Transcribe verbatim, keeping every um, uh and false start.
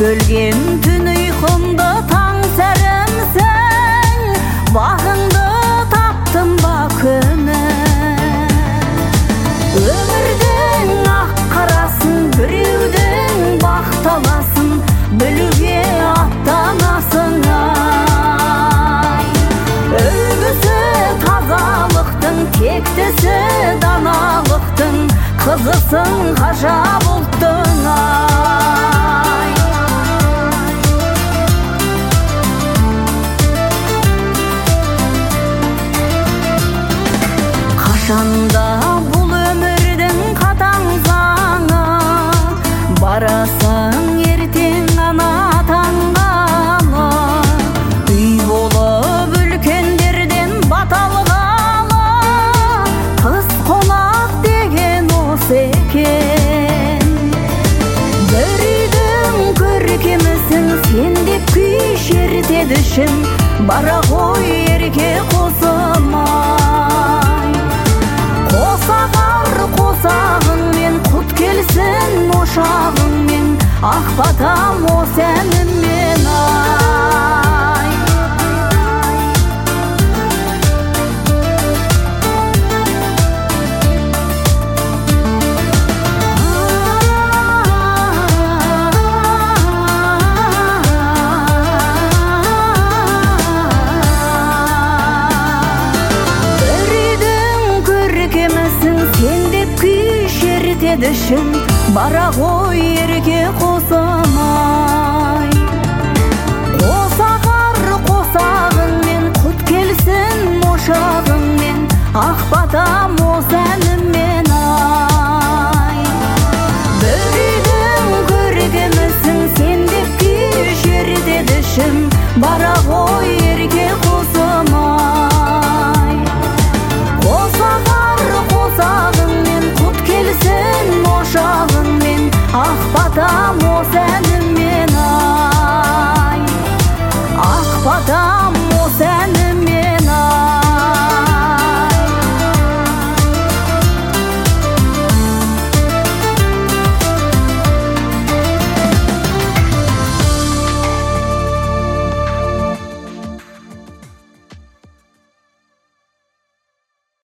бөлген түн ұйқымды таң сәрімсің, бағыңды таптым ба күні. Өмірдің ақ қарасын, біреудің бақталасын білуге аттанасың ай. Үлгісі тазалықтың, тектісі даналықтың, қызысың ғажап ұлттың ай. Қашанда бұл өмірдің қатаң заңы, барасың ертең ана таңғалы. Үй болып үлкендерден бата алғалы, қыз қонақ деген осы екен. Бір үйдің көркемісің, сен деп күй шертеді ішім, бара ғой ерке қосылмай. Қосағар қосағыңмен, құт келсін ошағыңмен, ақ батам осы әніммен ай. Дішім бара ғой ерке қосылмай. Қосағар қосағыңмен, құт келсін ошағыңмен, ақ батам осы әніммен ай. Бір үйдің көркемісің, сен деп күй шертеді ішім, бара ғой ерке қосылмай. Қосағар қосағыңмен, құт келсін ошағыңмен, ақ батам осы әніммен ай. Ақ батам осы әніммен.